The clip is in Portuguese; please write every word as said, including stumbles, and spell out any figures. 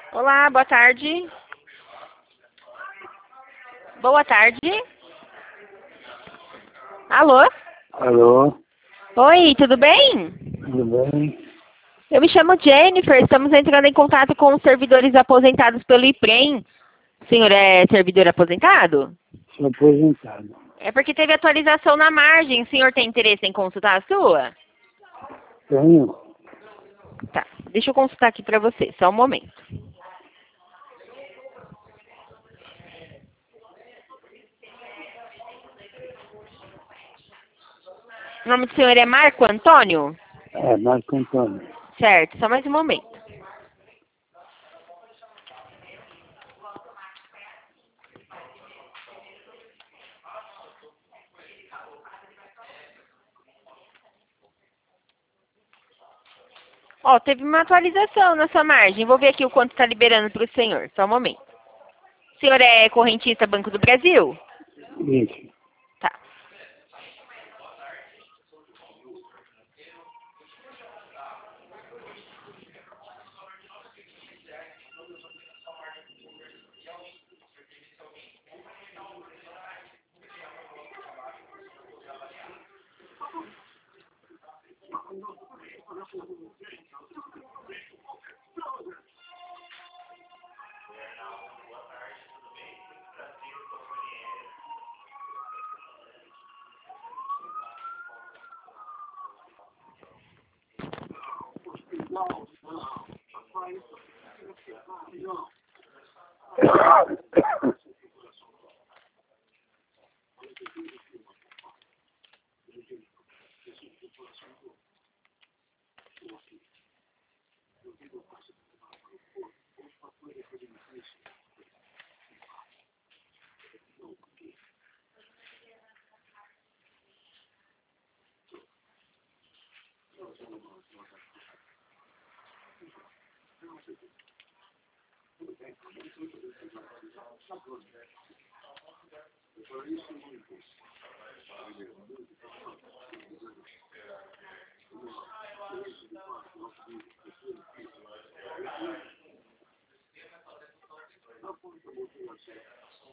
Olá, boa tarde. Boa tarde. Alô? Alô, Oi, tudo bem? tudo bem? Eu me chamo Jennifer, estamos entrando em contato com os servidores aposentados pelo IPREM. O senhor é servidor aposentado? Sou aposentado. É porque teve atualização na margem. O senhor tem interesse em consultar a sua? Tenho? Tá, deixa eu consultar aqui para você, só um momento. O nome do senhor é Marco Antônio? É, Marco Antônio. Certo, só mais um momento. Ó, teve uma atualização na sua margem. Vou ver aqui o quanto está liberando para o senhor. Só um momento. O senhor é correntista Banco do Brasil? Isso. Tá.